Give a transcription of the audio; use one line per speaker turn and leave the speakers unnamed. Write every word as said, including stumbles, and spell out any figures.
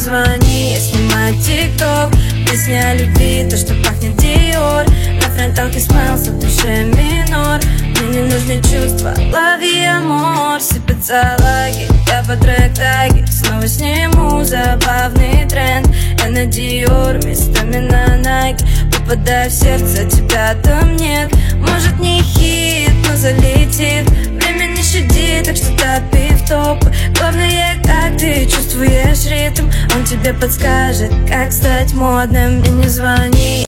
звони, я снимаю тикток. Песня о любви, то, что пахнет Диор. На фронталке смылся, в душе минор. Мне не нужны чувства, лови амор. Сыпятся лаги, я по трек-таге. Снова сниму забавный тренд. Я на Диор, местами на Nike. Попадаю в сердце, тебя там нет. Может не хит, но залетит. Время не щадит, так что топи в топ. Главное, как ты чувствуешь ритм. Он тебе подскажет, как стать модным. И не звони.